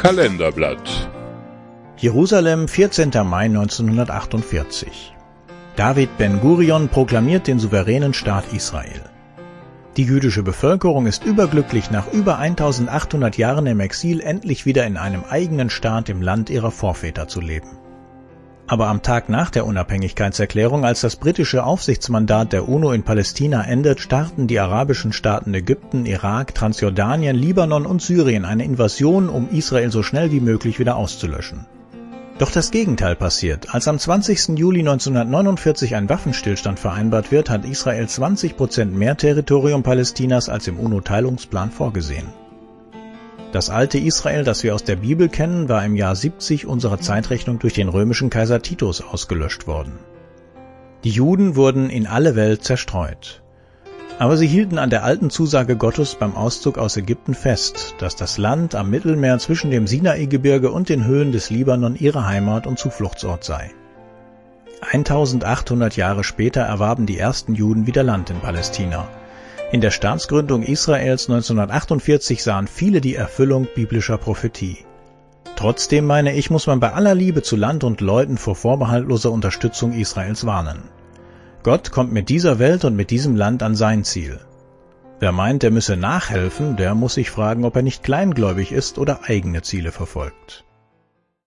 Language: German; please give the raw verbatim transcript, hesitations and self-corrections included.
Kalenderblatt. Jerusalem, vierzehnter Mai neunzehnhundertachtundvierzig. David Ben-Gurion proklamiert den souveränen Staat Israel. Die jüdische Bevölkerung ist überglücklich, nach über eintausendachthundert Jahren im Exil endlich wieder in einem eigenen Staat im Land ihrer Vorväter zu leben. Aber am Tag nach der Unabhängigkeitserklärung, als das britische Aufsichtsmandat der UNO in Palästina endet, starten die arabischen Staaten Ägypten, Irak, Transjordanien, Libanon und Syrien eine Invasion, um Israel so schnell wie möglich wieder auszulöschen. Doch das Gegenteil passiert. Als am zwanzigsten Juli neunzehnhundertneunundvierzig ein Waffenstillstand vereinbart wird, hat Israel zwanzig Prozent mehr Territorium Palästinas als im UNO-Teilungsplan vorgesehen. Das alte Israel, das wir aus der Bibel kennen, war im Jahr siebzig unserer Zeitrechnung durch den römischen Kaiser Titus ausgelöscht worden. Die Juden wurden in alle Welt zerstreut. Aber sie hielten an der alten Zusage Gottes beim Auszug aus Ägypten fest, dass das Land am Mittelmeer zwischen dem Sinai-Gebirge und den Höhen des Libanon ihre Heimat und Zufluchtsort sei. eintausendachthundert Jahre später erwarben die ersten Juden wieder Land in Palästina. In der Staatsgründung Israels neunzehnhundertachtundvierzig sahen viele die Erfüllung biblischer Prophetie. Trotzdem, meine ich, muss man bei aller Liebe zu Land und Leuten vor vorbehaltloser Unterstützung Israels warnen. Gott kommt mit dieser Welt und mit diesem Land an sein Ziel. Wer meint, er müsse nachhelfen, der muss sich fragen, ob er nicht kleingläubig ist oder eigene Ziele verfolgt.